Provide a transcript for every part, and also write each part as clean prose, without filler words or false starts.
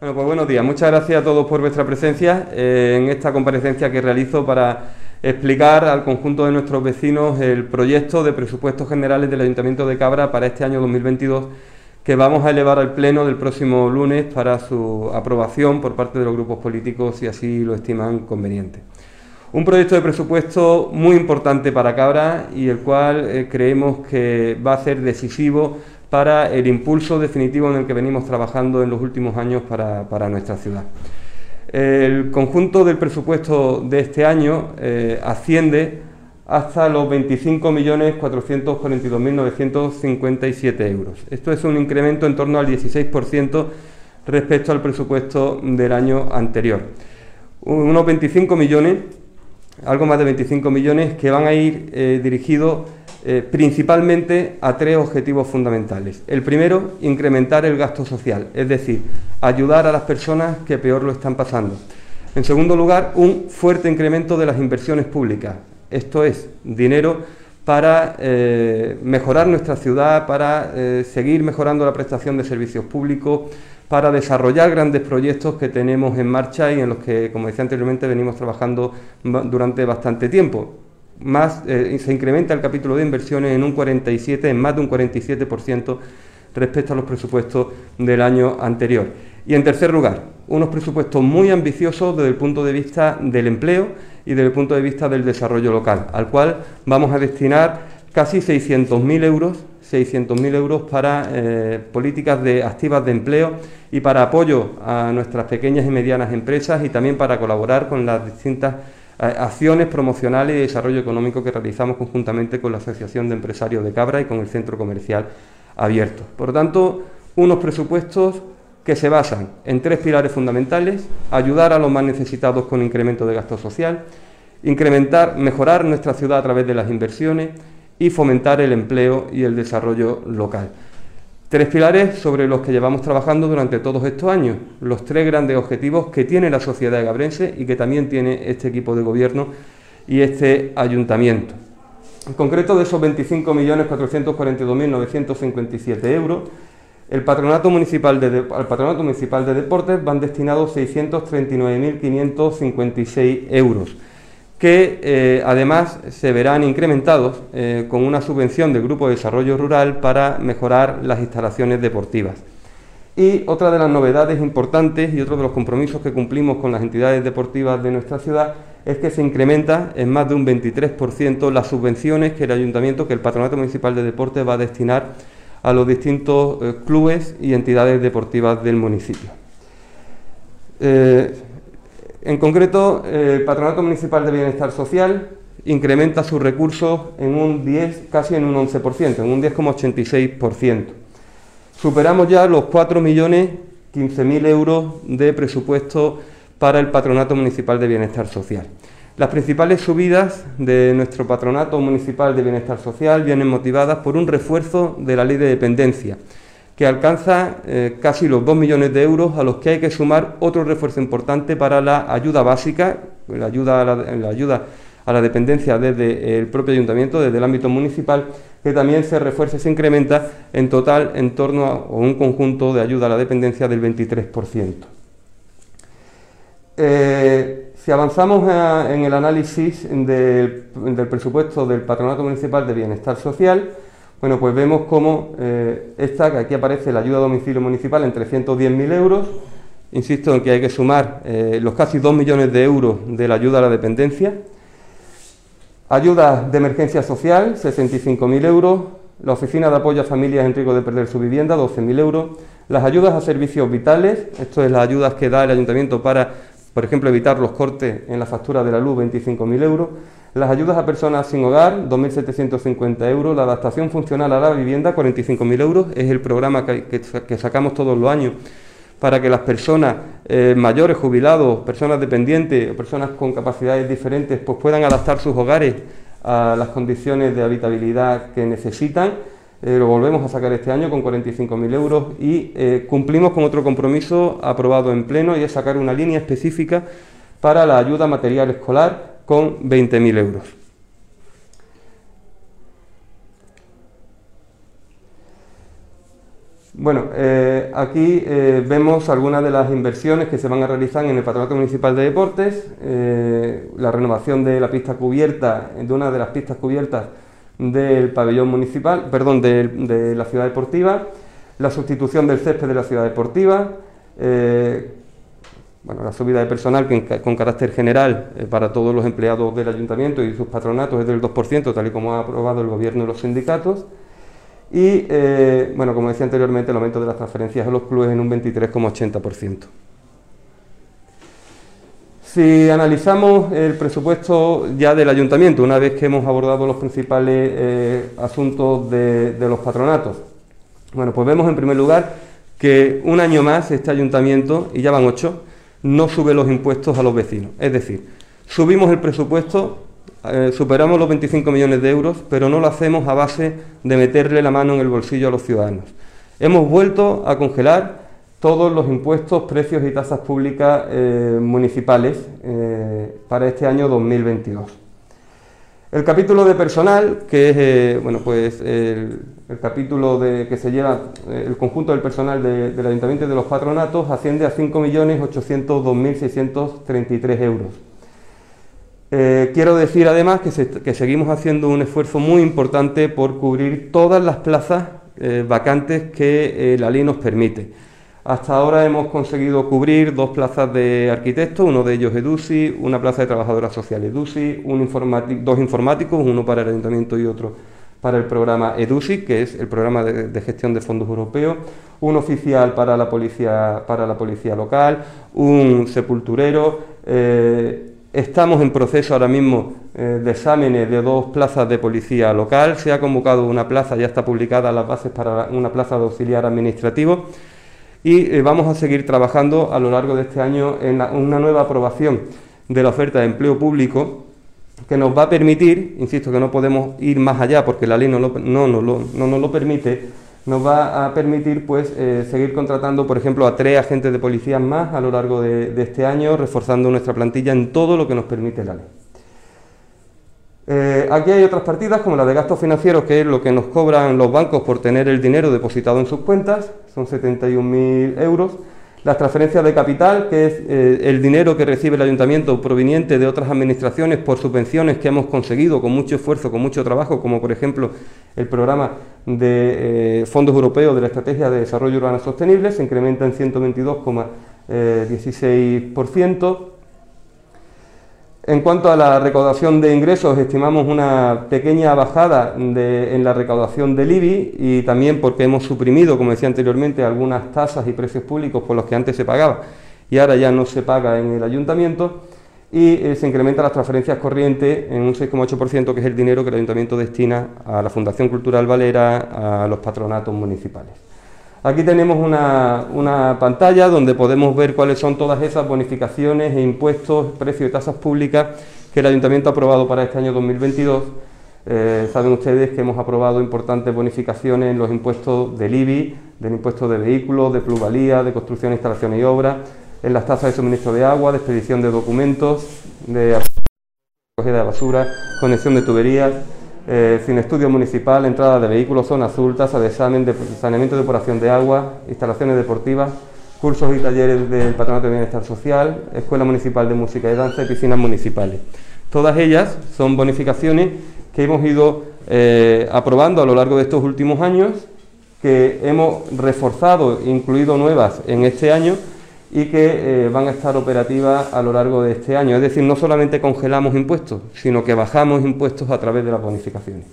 Bueno, pues buenos días. Muchas gracias a todos por vuestra presencia en esta comparecencia que realizo para explicar al conjunto de nuestros vecinos el proyecto de presupuestos generales del Ayuntamiento de Cabra para este año 2022 que vamos a elevar al Pleno del próximo lunes para su aprobación por parte de los grupos políticos si así lo estiman conveniente. Un proyecto de presupuesto muy importante para Cabra y el cual creemos que va a ser decisivo para el impulso definitivo en el que venimos trabajando en los últimos años para nuestra ciudad. El conjunto del presupuesto de este año asciende hasta los 25.442.957 euros. Esto es un incremento en torno al 16% respecto al presupuesto del año anterior. Unos 25 millones, algo más de 25 millones, que van a ir dirigidos principalmente a tres objetivos fundamentales. El primero, incrementar el gasto social, es decir, ayudar a las personas que peor lo están pasando. En segundo lugar, un fuerte incremento de las inversiones públicas, esto es, dinero para mejorar nuestra ciudad, para seguir mejorando la prestación de servicios públicos, para desarrollar grandes proyectos que tenemos en marcha y en los que, como decía anteriormente, venimos trabajando durante bastante tiempo. Se incrementa el capítulo de inversiones en más de un 47% respecto a los presupuestos del año anterior. Y en tercer lugar, unos presupuestos muy ambiciosos desde el punto de vista del empleo y desde el punto de vista del desarrollo local, al cual vamos a destinar casi 600.000 euros para políticas activas de empleo y para apoyo a nuestras pequeñas y medianas empresas y también para colaborar con las distintas acciones promocionales y de desarrollo económico que realizamos conjuntamente con la Asociación de Empresarios de Cabra y con el Centro Comercial Abierto. Por lo tanto, unos presupuestos que se basan en tres pilares fundamentales: ayudar a los más necesitados con incremento de gasto social, mejorar nuestra ciudad a través de las inversiones y fomentar el empleo y el desarrollo local. Tres pilares sobre los que llevamos trabajando durante todos estos años, los tres grandes objetivos que tiene la sociedad cabrense y que también tiene este equipo de gobierno y este ayuntamiento. En concreto, de esos 25.442.957 euros, al Patronato Municipal de Deportes van destinados 639.556 euros, que además se verán incrementados con una subvención del Grupo de Desarrollo Rural para mejorar las instalaciones deportivas. Y otra de las novedades importantes y otro de los compromisos que cumplimos con las entidades deportivas de nuestra ciudad es que se incrementa en más de un 23% las subvenciones que el Patronato Municipal de Deportes va a destinar a los distintos clubes y entidades deportivas del municipio. En concreto, el Patronato Municipal de Bienestar Social incrementa sus recursos casi en un 11%, en un 10,86%. Superamos ya los 4.015.000 euros de presupuesto para el Patronato Municipal de Bienestar Social. Las principales subidas de nuestro Patronato Municipal de Bienestar Social vienen motivadas por un refuerzo de la Ley de Dependencia, que alcanza casi los 2 millones de euros, a los que hay que sumar otro refuerzo importante para la ayuda básica, la ayuda a la dependencia desde el propio ayuntamiento, desde el ámbito municipal, que también se refuerza y se incrementa en total en torno a un conjunto de ayuda a la dependencia del 23%. Si avanzamos en el análisis del presupuesto del Patronato Municipal de Bienestar Social, bueno, pues vemos cómo que aquí aparece la ayuda a domicilio municipal en 310.000 euros. Insisto en que hay que sumar los casi 2 millones de euros de la ayuda a la dependencia. Ayuda de emergencia social, 65.000 euros. La Oficina de Apoyo a Familias en Riesgo de Perder su Vivienda, 12.000 euros. Las ayudas a servicios vitales, esto es las ayudas que da el ayuntamiento para, por ejemplo, evitar los cortes en la factura de la luz, 25.000 euros. Las ayudas a personas sin hogar, 2.750 euros. La adaptación funcional a la vivienda, 45.000 euros. Es el programa que sacamos todos los años para que las personas mayores, jubilados, personas dependientes o personas con capacidades diferentes pues puedan adaptar sus hogares a las condiciones de habitabilidad que necesitan. Lo volvemos a sacar este año con 45.000 euros y cumplimos con otro compromiso aprobado en pleno, y es sacar una línea específica para la ayuda material escolar con 20.000 euros. Bueno, aquí vemos algunas de las inversiones que se van a realizar en el Patronato Municipal de Deportes, la renovación de la pista cubierta, de una de las pistas cubiertas del pabellón municipal, perdón, de la ciudad deportiva, la sustitución del césped de la ciudad deportiva, bueno, la subida de personal con carácter general para todos los empleados del ayuntamiento y sus patronatos es del 2%, tal y como ha aprobado el gobierno y los sindicatos. Y, bueno, como decía anteriormente, el aumento de las transferencias a los clubes en un 23,80%. Si analizamos el presupuesto ya del ayuntamiento, una vez que hemos abordado los principales asuntos de los patronatos, bueno, pues vemos en primer lugar que un año más este ayuntamiento, y ya van 8, no sube los impuestos a los vecinos. Es decir, subimos el presupuesto, superamos los 25 millones de euros, pero no lo hacemos a base de meterle la mano en el bolsillo a los ciudadanos. Hemos vuelto a congelar todos los impuestos, precios y tasas públicas municipales para este año 2022. El capítulo de personal, que es bueno, pues el capítulo que se lleva el conjunto del personal del Ayuntamiento y de los patronatos, asciende a 5.802.633 euros. Quiero decir además que seguimos haciendo un esfuerzo muy importante por cubrir todas las plazas vacantes que la ley nos permite. Hasta ahora hemos conseguido cubrir 2 plazas de arquitecto, uno de ellos EDUSI, una plaza de trabajadora social EDUSI, 2 informáticos, uno para el ayuntamiento y otro para el programa EDUSI, que es el programa de gestión de fondos europeos, un oficial para la policía local, un sepulturero. Estamos en proceso ahora mismo de exámenes de 2 plazas de policía local. Se ha convocado una plaza, ya está publicada las bases para una plaza de auxiliar administrativo. Y vamos a seguir trabajando a lo largo de este año en una nueva aprobación de la oferta de empleo público que nos va a permitir, insisto que no podemos ir más allá porque la ley no nos lo permite, nos va a permitir pues seguir contratando, por ejemplo, a 3 agentes de policía más a lo largo de este año, reforzando nuestra plantilla en todo lo que nos permite la ley. Aquí hay otras partidas como la de gastos financieros, que es lo que nos cobran los bancos por tener el dinero depositado en sus cuentas, son 71.000 euros. Las transferencias de capital, que es el dinero que recibe el ayuntamiento proveniente de otras administraciones por subvenciones que hemos conseguido con mucho esfuerzo, con mucho trabajo, como por ejemplo el programa de fondos europeos de la Estrategia de Desarrollo Urbano Sostenible, se incrementa en 122,16%. En cuanto a la recaudación de ingresos, estimamos una pequeña bajada en la recaudación del IBI y también porque hemos suprimido, como decía anteriormente, algunas tasas y precios públicos por los que antes se pagaba y ahora ya no se paga en el ayuntamiento, y se incrementan las transferencias corrientes en un 6,8%, que es el dinero que el ayuntamiento destina a la Fundación Cultural Valera, a los patronatos municipales. Aquí tenemos una pantalla donde podemos ver cuáles son todas esas bonificaciones e impuestos, precios y tasas públicas que el Ayuntamiento ha aprobado para este año 2022. Saben ustedes que hemos aprobado importantes bonificaciones en los impuestos del IBI, del impuesto de vehículos, de plusvalía, de construcción, instalaciones y obras, en las tasas de suministro de agua, de expedición de documentos, de recogida de basura, conexión de tuberías, sin estudio municipal, entrada de vehículos, zona azul, tasa de examen, de saneamiento y depuración de agua, instalaciones deportivas, cursos y talleres del Patronato de Bienestar Social, Escuela Municipal de Música y Danza y piscinas municipales. Todas ellas son bonificaciones que hemos ido aprobando a lo largo de estos últimos años, que hemos reforzado e incluido nuevas en este año y que van a estar operativas a lo largo de este año. Es decir, no solamente congelamos impuestos, sino que bajamos impuestos a través de las bonificaciones.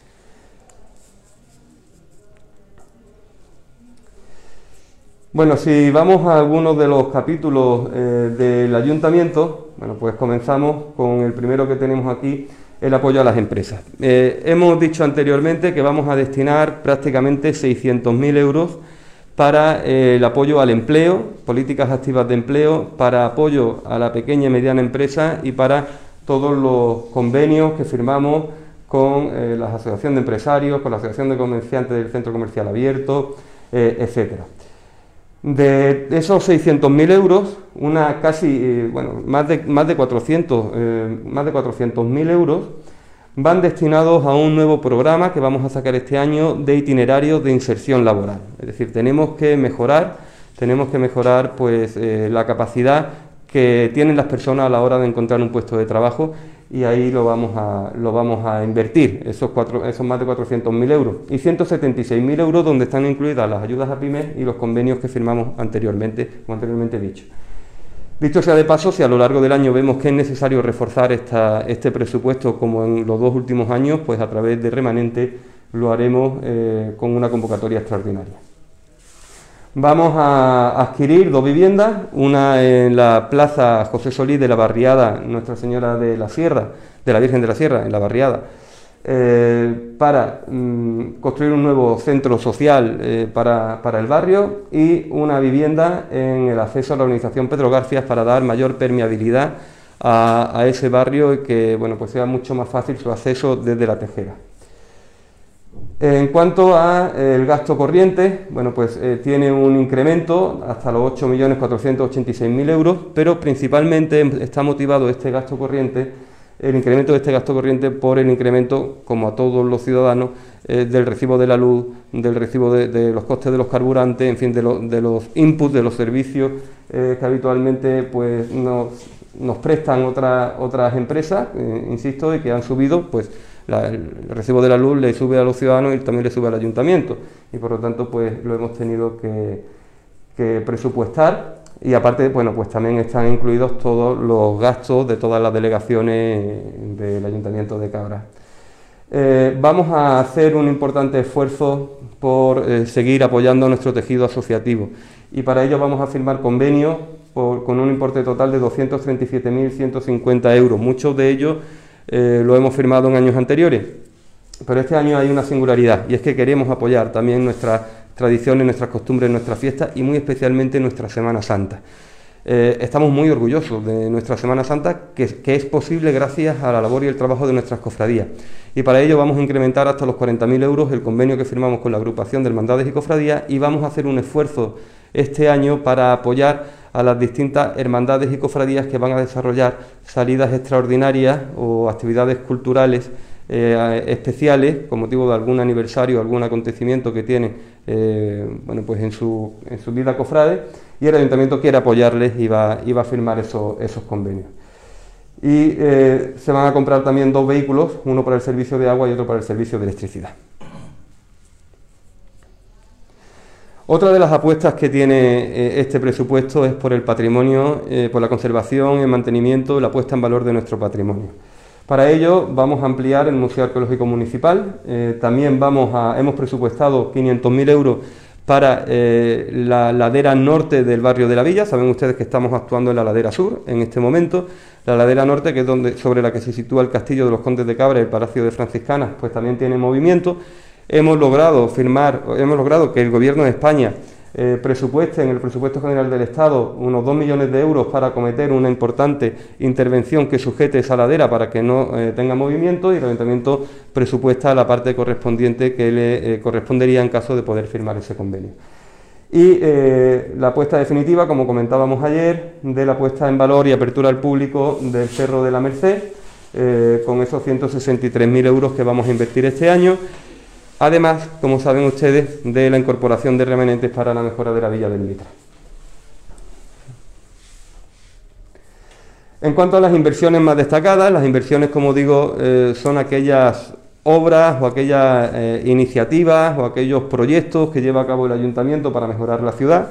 Bueno, si vamos a algunos de los capítulos del ayuntamiento, bueno, pues comenzamos con el primero que tenemos aquí, el apoyo a las empresas. Hemos dicho anteriormente que vamos a destinar prácticamente 600.000 euros para el apoyo al empleo, políticas activas de empleo, para apoyo a la pequeña y mediana empresa y para todos los convenios que firmamos con la Asociación de Empresarios, con la Asociación de Comerciantes del Centro Comercial Abierto, etcétera. De esos 600.000 euros, más de 400.000 euros van destinados a un nuevo programa que vamos a sacar este año de itinerarios de inserción laboral. Es decir, tenemos que mejorar pues, la capacidad que tienen las personas a la hora de encontrar un puesto de trabajo, y ahí lo vamos a invertir, esos más de 400.000 euros, y 176.000 euros donde están incluidas las ayudas a pymes y los convenios que firmamos anteriormente, como anteriormente he dicho. Dicho sea de paso, si a lo largo del año vemos que es necesario reforzar este presupuesto como en los 2 últimos años, pues a través de remanente lo haremos con una convocatoria extraordinaria. Vamos a adquirir 2 viviendas, una en la Plaza José Solís de la barriada Nuestra Señora de la Sierra, de la Virgen de la Sierra, en la barriada, para construir un nuevo centro social para el barrio, y una vivienda en el acceso a la urbanización Pedro Garfias para dar mayor permeabilidad a ese barrio y que, bueno, pues sea mucho más fácil su acceso desde la Tejera. En cuanto al gasto corriente, bueno, pues tiene un incremento hasta los 8.486.000 euros, pero principalmente está motivado este gasto corriente, el incremento de este gasto corriente, por el incremento, como a todos los ciudadanos, del recibo de la luz, del recibo de los costes de los carburantes, en fin, de los inputs, de los servicios que habitualmente pues nos prestan otras empresas, insisto, y que han subido, pues el recibo de la luz le sube a los ciudadanos y también le sube al ayuntamiento, y por lo tanto pues lo hemos tenido que presupuestar, y aparte, bueno, pues también están incluidos todos los gastos de todas las delegaciones del ayuntamiento de Cabra. Vamos a hacer un importante esfuerzo por seguir apoyando nuestro tejido asociativo, y para ello vamos a firmar convenios con un importe total de 237.150 euros, muchos de ellos lo hemos firmado en años anteriores, pero este año hay una singularidad, y es que queremos apoyar también nuestras tradiciones, nuestras costumbres, nuestras fiestas, y muy especialmente nuestra Semana Santa. Estamos muy orgullosos de nuestra Semana Santa, que es posible gracias a la labor y el trabajo de nuestras cofradías, y para ello vamos a incrementar hasta los 40.000 euros el convenio que firmamos con la agrupación de hermandades y cofradías, y vamos a hacer un esfuerzo este año para apoyar a las distintas hermandades y cofradías que van a desarrollar salidas extraordinarias o actividades culturales especiales con motivo de algún aniversario, algún acontecimiento que tienen bueno, pues en su vida cofrade, y el ayuntamiento quiere apoyarles y va a firmar esos convenios. Y se van a comprar también 2 vehículos, uno para el servicio de agua y otro para el servicio de electricidad. Otra de las apuestas que tiene este presupuesto es por el patrimonio, por la conservación, el mantenimiento, la puesta en valor de nuestro patrimonio. Para ello vamos a ampliar el Museo Arqueológico Municipal, también hemos presupuestado 500.000 euros para la ladera norte del barrio de la Villa. Saben ustedes que estamos actuando en la ladera sur en este momento. La ladera norte, que es sobre la que se sitúa el Castillo de los Condes de Cabra y el Palacio de Franciscanas, pues también tiene movimiento. Hemos logrado que el Gobierno de España presupueste en el presupuesto general del Estado unos 2 millones de euros para acometer una importante intervención que sujete esa ladera para que no tenga movimiento, y el Ayuntamiento presupuesta la parte correspondiente que le correspondería en caso de poder firmar ese convenio. Y la puesta definitiva, como comentábamos ayer, de la puesta en valor y apertura al público del Cerro de la Merced, con esos 163.000 euros que vamos a invertir este año. Además, como saben ustedes, de la incorporación de remanentes para la mejora de la Villa del Mitra. En cuanto a las inversiones más destacadas, las inversiones, como digo, son aquellas obras o aquellas iniciativas o aquellos proyectos que lleva a cabo el Ayuntamiento para mejorar la ciudad.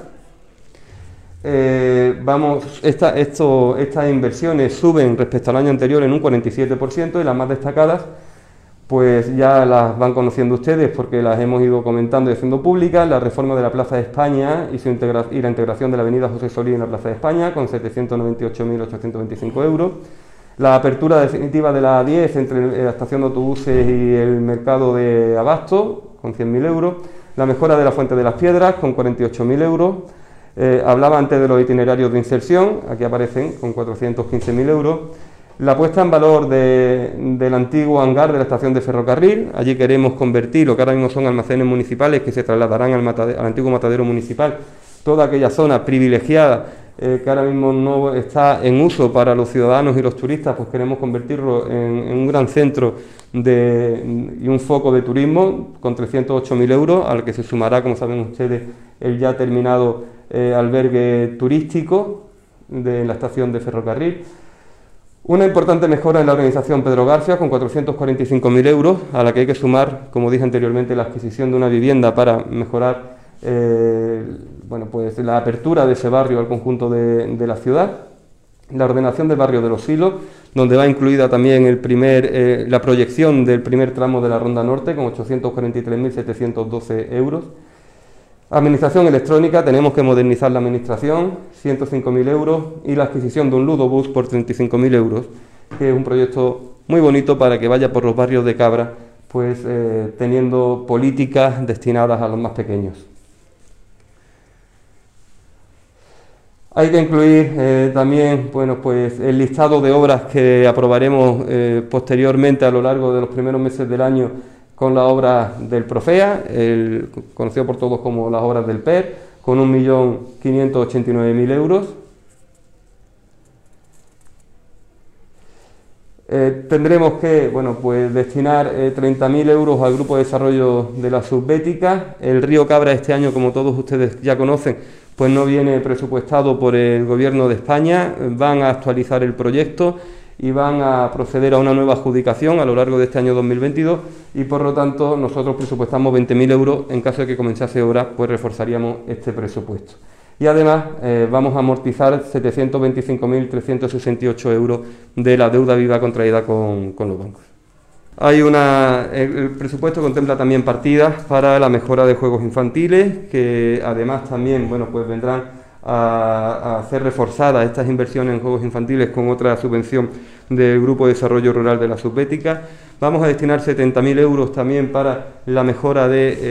Estas inversiones suben respecto al año anterior en un 47%, y las más destacadas pues ya las van conociendo ustedes porque las hemos ido comentando y haciendo públicas: la reforma de la Plaza de España y la integración de la avenida José Solís en la Plaza de España con 798.825 euros, la apertura definitiva de la A10 entre la estación de autobuses y el mercado de Abasto con 100.000 euros, la mejora de la Fuente de las Piedras con 48.000 euros, hablaba antes de los itinerarios de inserción, aquí aparecen con 415.000 euros, la puesta en valor del antiguo hangar de la estación de ferrocarril. Allí queremos convertir lo que ahora mismo son almacenes municipales que se trasladarán al antiguo matadero municipal, toda aquella zona privilegiada que ahora mismo no está en uso para los ciudadanos y los turistas, pues queremos convertirlo en un gran centro y un foco de turismo con 308.000 euros, al que se sumará, como saben ustedes, el ya terminado albergue turístico de la estación de ferrocarril. Una importante mejora en la organización Pedro García con 445.000 euros, a la que hay que sumar, como dije anteriormente, la adquisición de una vivienda para mejorar bueno, pues la apertura de ese barrio al conjunto de la ciudad. La ordenación del barrio de Los Silos, donde va incluida también la proyección del primer tramo de la Ronda Norte con 843.712 euros. Administración electrónica, tenemos que modernizar la administración, 105.000 euros, y la adquisición de un Ludobús por 35.000 euros, que es un proyecto muy bonito para que vaya por los barrios de Cabra, pues teniendo políticas destinadas a los más pequeños. Hay que incluir también, bueno, pues el listado de obras que aprobaremos posteriormente a lo largo de los primeros meses del año con la obra del Profea, conocido por todos como las obras del PER, con 1.589.000 euros. Tendremos que, bueno, pues destinar 30.000 euros al grupo de desarrollo de la Subbética. El río Cabra este año, como todos ustedes ya conocen, pues no viene presupuestado por el Gobierno de España. Van a actualizar el proyecto y van a proceder a una nueva adjudicación a lo largo de este año 2022, y por lo tanto nosotros presupuestamos 20.000 euros. En caso de que comenzase obra, pues reforzaríamos este presupuesto. Y además vamos a amortizar 725.368 euros de la deuda viva contraída con los bancos. El presupuesto contempla también partidas para la mejora de juegos infantiles, que además también, bueno, pues vendrán a hacer reforzadas estas inversiones en juegos infantiles con otra subvención del Grupo de Desarrollo Rural de la Subbética. Vamos a destinar 70.000 euros también para la mejora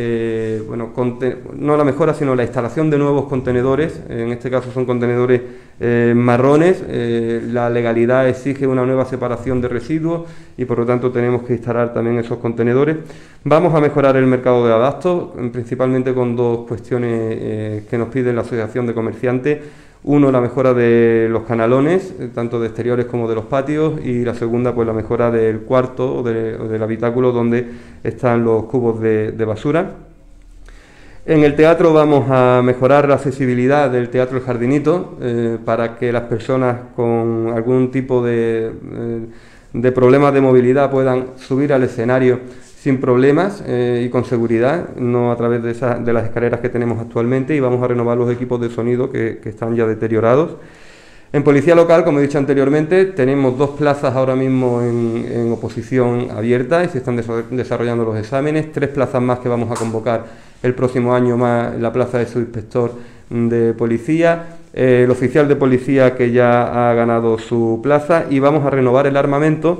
no la mejora, sino la instalación de nuevos contenedores. En este caso son contenedores marrones. La legalidad exige una nueva separación de residuos y por lo tanto tenemos que instalar también esos contenedores. Vamos a mejorar el mercado de abastos, principalmente con dos cuestiones que nos pide la Asociación de Comerciantes. Uno, la mejora de los canalones, tanto de exteriores como de los patios, y la segunda, pues la mejora del cuarto o del habitáculo donde están los cubos de basura. En el teatro vamos a mejorar la accesibilidad del Teatro El Jardinito para que las personas con algún tipo de problemas de movilidad puedan subir al escenario sin problemas y con seguridad, no a través de las escaleras que tenemos actualmente, y vamos a renovar los equipos de sonido que están ya deteriorados. En Policía Local, como he dicho anteriormente, tenemos 2 plazas ahora mismo en oposición abierta y se están desarrollando los exámenes, 3 plazas más que vamos a convocar el próximo año, más la plaza de subinspector de policía, el oficial de policía que ya ha ganado su plaza, y vamos a renovar el armamento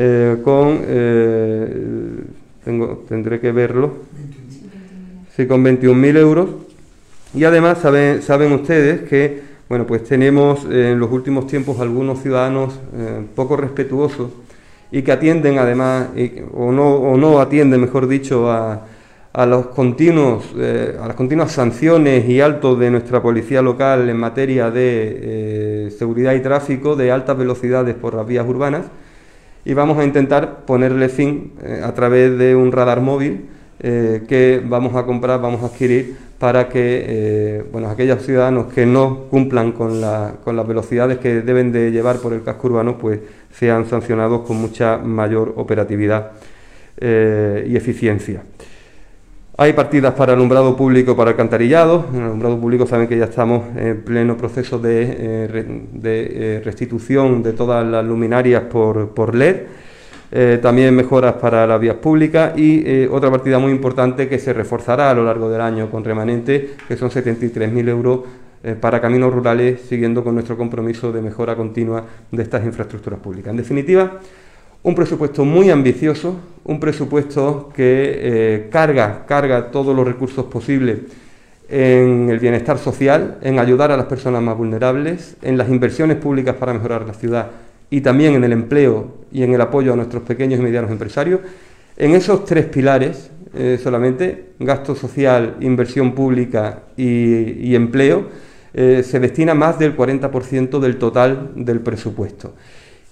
tendré que verlo, sí, con 21.000 euros. Y además saben ustedes que, bueno, pues tenemos en los últimos tiempos algunos ciudadanos poco respetuosos y que atienden además, o no atienden, mejor dicho, a las continuas sanciones y altos de nuestra policía local en materia de seguridad y tráfico de altas velocidades por las vías urbanas. Y vamos a intentar ponerle fin a través de un radar móvil que vamos a adquirir para que aquellos ciudadanos que no cumplan con las velocidades que deben de llevar por el casco urbano, pues sean sancionados con mucha mayor operatividad y eficiencia. Hay partidas para alumbrado público, para alcantarillado. En el alumbrado público saben que ya estamos en pleno proceso de restitución de todas las luminarias por LED. También mejoras para las vías públicas y otra partida muy importante que se reforzará a lo largo del año con remanente, que son 73.000 euros para caminos rurales, siguiendo con nuestro compromiso de mejora continua de estas infraestructuras públicas. En definitiva, un presupuesto muy ambicioso, un presupuesto que carga todos los recursos posibles en el bienestar social, en ayudar a las personas más vulnerables, en las inversiones públicas para mejorar la ciudad y también en el empleo y en el apoyo a nuestros pequeños y medianos empresarios. En esos 3 pilares solamente, gasto social, inversión pública y empleo, se destina más del 40% del total del presupuesto.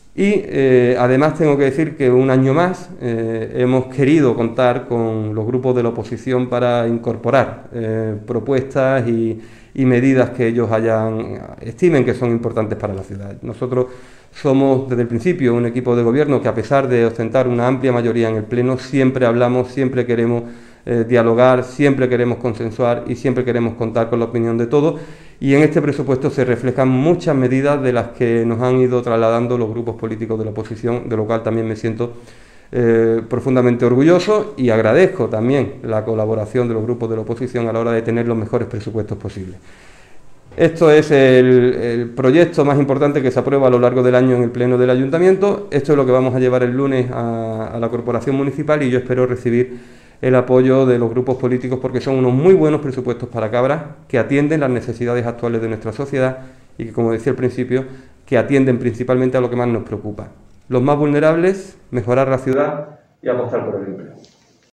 Y además tengo que decir que un año más hemos querido contar con los grupos de la oposición para incorporar propuestas y medidas que ellos estimen que son importantes para la ciudad. Nosotros somos desde el principio un equipo de gobierno que, a pesar de ostentar una amplia mayoría en el Pleno, siempre hablamos, siempre queremos dialogar, siempre queremos consensuar y siempre queremos contar con la opinión de todos, y en este presupuesto se reflejan muchas medidas de las que nos han ido trasladando los grupos políticos de la oposición, de lo cual también me siento profundamente orgulloso, y agradezco también la colaboración de los grupos de la oposición a la hora de tener los mejores presupuestos posibles. Esto es el proyecto más importante que se aprueba a lo largo del año en el Pleno del Ayuntamiento. Esto es lo que vamos a llevar el lunes a la Corporación Municipal, y yo espero recibir el apoyo de los grupos políticos, porque son unos muy buenos presupuestos para Cabra, que atienden las necesidades actuales de nuestra sociedad y que, como decía al principio, que atienden principalmente a lo que más nos preocupa: los más vulnerables, mejorar la ciudad y apostar por el empleo.